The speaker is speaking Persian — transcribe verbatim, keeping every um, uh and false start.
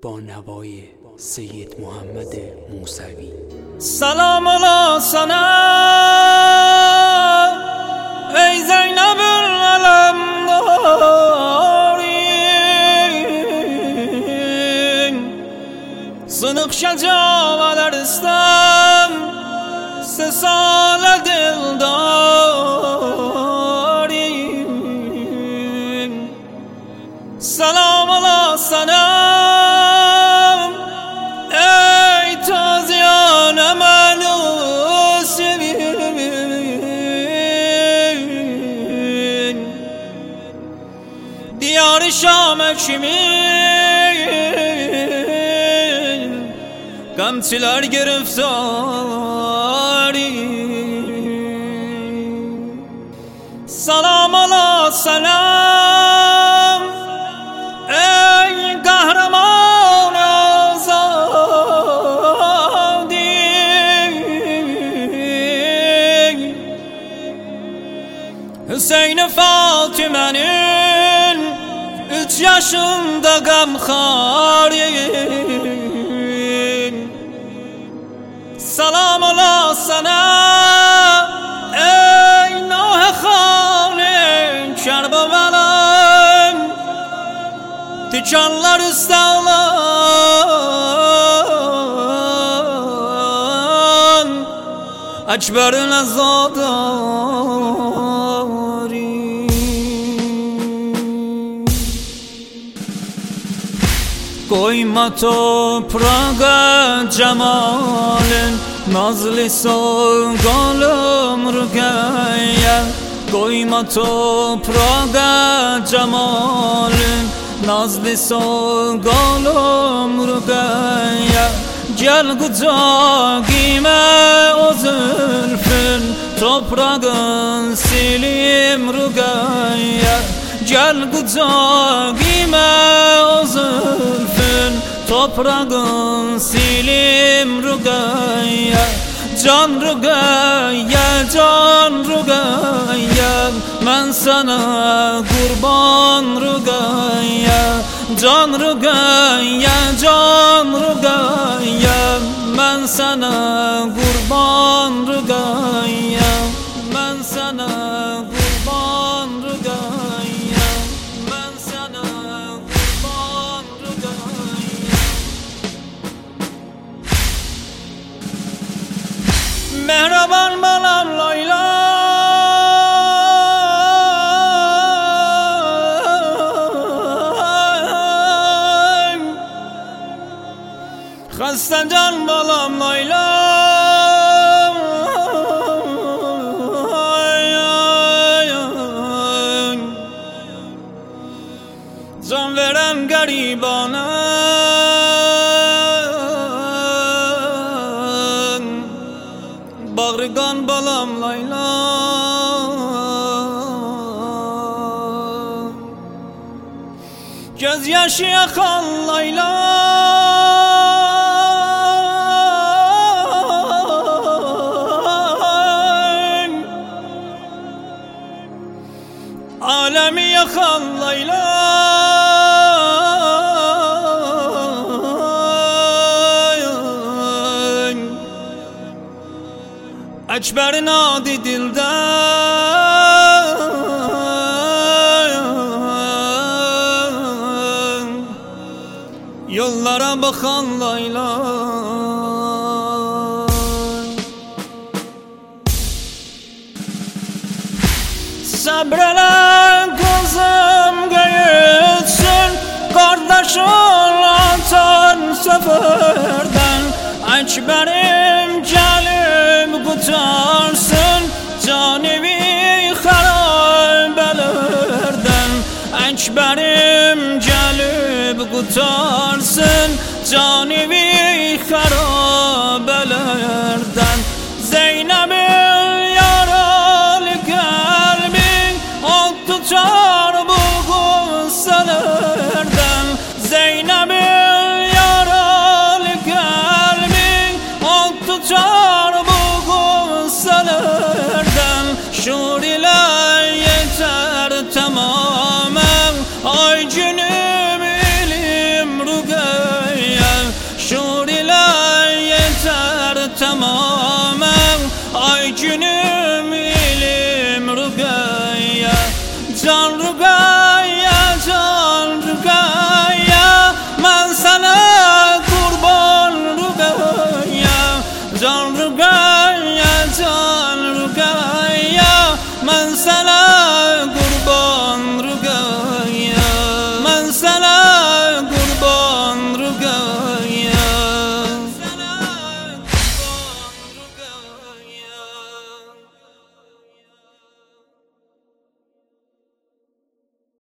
با نوای سید محمد موسوی. سلام علی سنم ای زینب العلمدارین، سنخ شجاع درستم سه سال دلدارین. سلام علی سنم ای تازیان منوسین، دیار شام کشمین gamçiler گرفتاری. سلام علی سلام ای قهرمان آزادی، Hüseyin Fatime'nin üç yaşında gamxarin. سلام علی سنم ای نوح خان کربلم، tikanlar üstəlan Əkbərin əzadari. Koyma toprağa cemalin, nazlı soğalım rüqəyə. Koyma toprağa cemalin, nazlı soğalım rüqəyə. Gel qucağıma o zülfün, toprağın silim rüqəyə. Gel qucağıma o zülfün, toprağın silim rüqəyə. Can rüqəyə, can rüqəyə, mən sənə qurban rüqəyə. Can rüqəyə, can rüqəyə, mən sənə qurban rüqəyə. Mən sənə qurban rüqəyə, mən sənə qurban rüqəyə. Mehraban balam Layla, خسته جان balam Layla. Can veren garibana, bağrıgan balam Layla. Göz yaşı yakan Layla, alemi yakan Layla. Ekber'in adi dilden, yollara bakan Layla. Sabrele kızım geçsin, kardeşin atan seferden. Ekberim gelip kurtarsın canevi harabelerden. Ekberim gelip kurtarsın canevi harabelerden. Zeynep'in yaralı kalbin ot tutar bu gusselerden. Zeynep'in yaralı kalbin ot tutar bu gusselerden. Şur ile yeter tamamen ay günüm ilim rüqəyə. جان رو گایا جان رو گایا من سنه قربان رو گایا جان رو گایا جان رو گایا من سنه